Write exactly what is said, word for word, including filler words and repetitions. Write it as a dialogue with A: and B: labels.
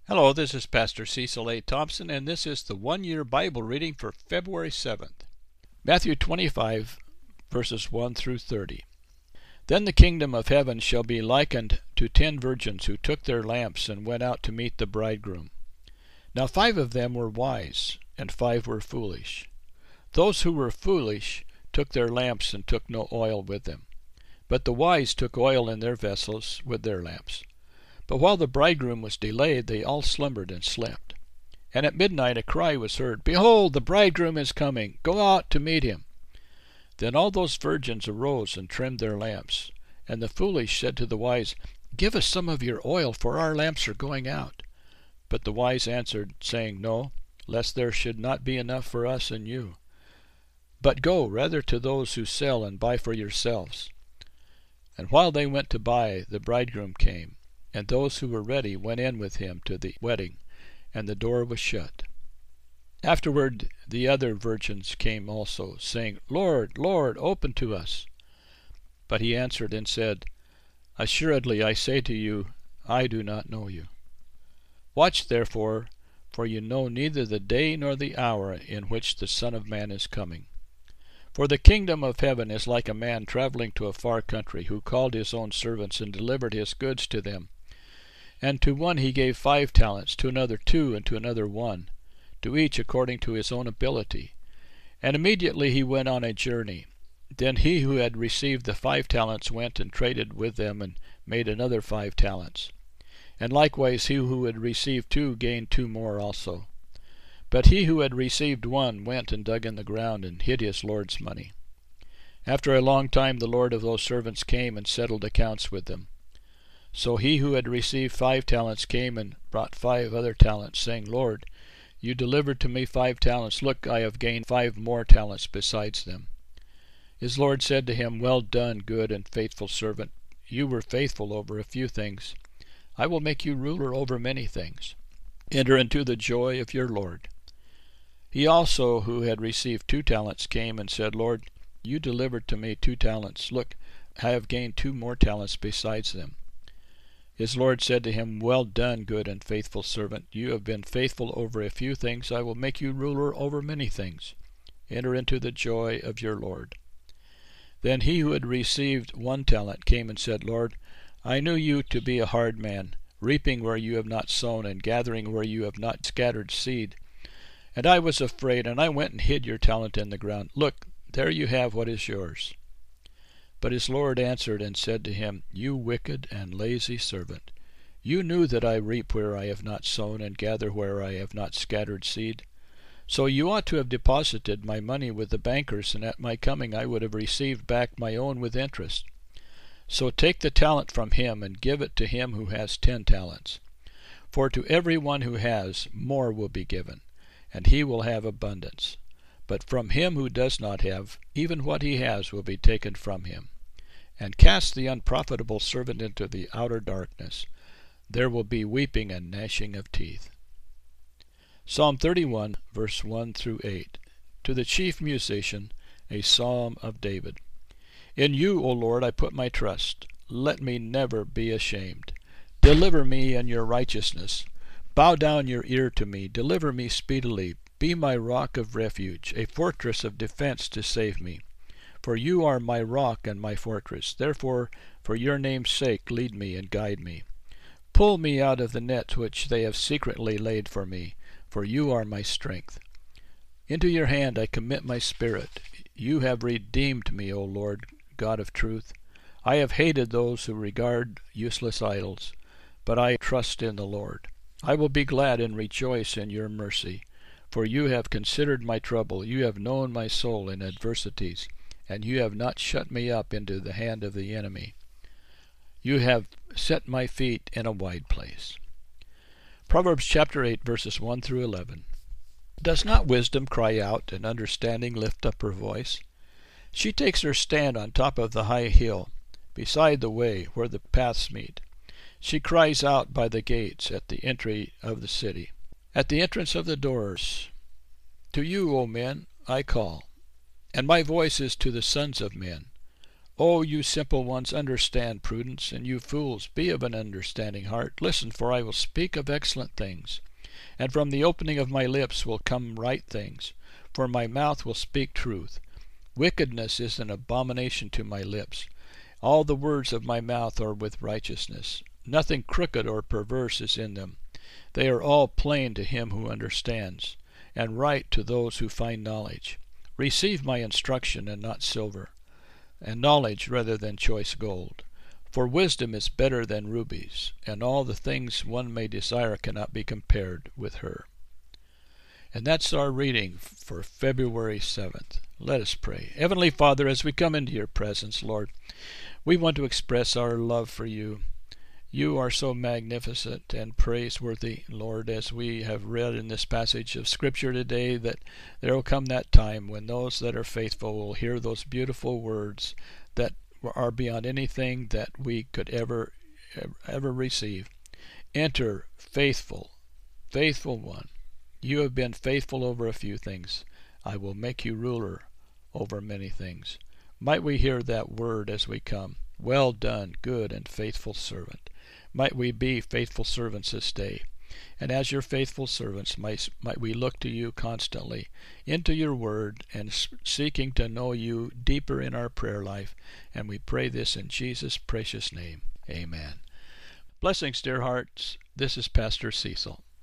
A: Hello, this is Pastor Cecil A. Thompson, and this is the one-year Bible reading for February seventh. Matthew twenty-five, verses one through thirty. Then the kingdom of heaven shall be likened to ten virgins who took their lamps and went out to meet the bridegroom. Now five of them were wise, and five were foolish. Those who were foolish took their lamps and took no oil with them. But the wise took oil in their vessels with their lamps. But while the bridegroom was delayed, they all slumbered and slept. And at midnight a cry was heard, Behold, the bridegroom is coming! Go out to meet him! Then all those virgins arose and trimmed their lamps. And the foolish said to the wise, Give us some of your oil, for our lamps are going out. But the wise answered, saying, No, lest there should not be enough for us and you. But go rather to those who sell and buy for yourselves. And while they went to buy, the bridegroom came. And those who were ready went in with him to the wedding, and the door was shut. Afterward the other virgins came also, saying, Lord, Lord, open to us. But he answered and said, Assuredly I say to you, I do not know you. Watch therefore, for you know neither the day nor the hour in which the Son of Man is coming. For the kingdom of heaven is like a man traveling to a far country, who called his own servants and delivered his goods to them. And to one he gave five talents, to another two, and to another one, to each according to his own ability. And immediately he went on a journey. Then he who had received the five talents went and traded with them, and made another five talents. And likewise he who had received two gained two more also. But he who had received one went and dug in the ground, and hid his Lord's money. After a long time the Lord of those servants came and settled accounts with them. So he who had received five talents came and brought five other talents, saying, Lord, you delivered to me five talents. Look, I have gained five more talents besides them. His Lord said to him, Well done, good and faithful servant. You were faithful over a few things. I will make you ruler over many things. Enter into the joy of your Lord. He also, who had received two talents, came and said, Lord, you delivered to me two talents. Look, I have gained two more talents besides them. His Lord said to him, Well done, good and faithful servant. You have been faithful over a few things. I will make you ruler over many things. Enter into the joy of your Lord. Then he who had received one talent came and said, Lord, I knew you to be a hard man, reaping where you have not sown, and gathering where you have not scattered seed. And I was afraid, and I went and hid your talent in the ground. Look, there you have what is yours. But his Lord answered and said to him, You wicked and lazy servant, you knew that I reap where I have not sown, and gather where I have not scattered seed. So you ought to have deposited my money with the bankers, and at my coming I would have received back my own with interest. So take the talent from him, and give it to him who has ten talents. For to every one who has, more will be given, and he will have abundance. But from him who does not have, even what he has will be taken from him. And cast the unprofitable servant into the outer darkness. There will be weeping and gnashing of teeth. Psalm thirty-one, verse one through eight. To the chief musician, a psalm of David. In you, O Lord, I put my trust. Let me never be ashamed. Deliver me in your righteousness. Bow down your ear to me. Deliver me speedily. Be my rock of refuge, a fortress of defense to save me. For you are my rock and my fortress. Therefore, for your name's sake, lead me and guide me. Pull me out of the net which they have secretly laid for me, for you are my strength. Into your hand I commit my spirit. You have redeemed me, O Lord, God of truth. I have hated those who regard useless idols, but I trust in the Lord. I will be glad and rejoice in your mercy. For you have considered my trouble, you have known my soul in adversities, and you have not shut me up into the hand of the enemy. You have set my feet in a wide place. Proverbs chapter eight, verses one through eleven. Does not wisdom cry out, and understanding lift up her voice? She takes her stand on top of the high hill, beside the way where the paths meet. She cries out by the gates at the entry of the city. At the entrance of the doors, To you, O men, I call, and my voice is to the sons of men. O you simple ones, understand prudence, and you fools, be of an understanding heart. Listen, for I will speak of excellent things, and from the opening of my lips will come right things, for my mouth will speak truth. Wickedness is an abomination to my lips. All the words of my mouth are with righteousness. Nothing crooked or perverse is in them. They are all plain to him who understands, and right to those who find knowledge. Receive my instruction, and not silver, and knowledge rather than choice gold. For wisdom is better than rubies, and all the things one may desire cannot be compared with her. And that's our reading for February seventh. Let us pray. Heavenly Father, as we come into your presence, Lord, we want to express our love for you. You are so magnificent and praiseworthy, Lord, as we have read in this passage of Scripture today, that there will come that time when those that are faithful will hear those beautiful words that are beyond anything that we could ever, ever receive. Enter, faithful, faithful one. You have been faithful over a few things. I will make you ruler over many things. Might we hear that word as we come. Well done, good and faithful servant. Might we be faithful servants this day. And as your faithful servants, might, might we look to you constantly, into your word, and seeking to know you deeper in our prayer life. And we pray this in Jesus' precious name. Amen. Blessings, dear hearts. This is Pastor Cecil.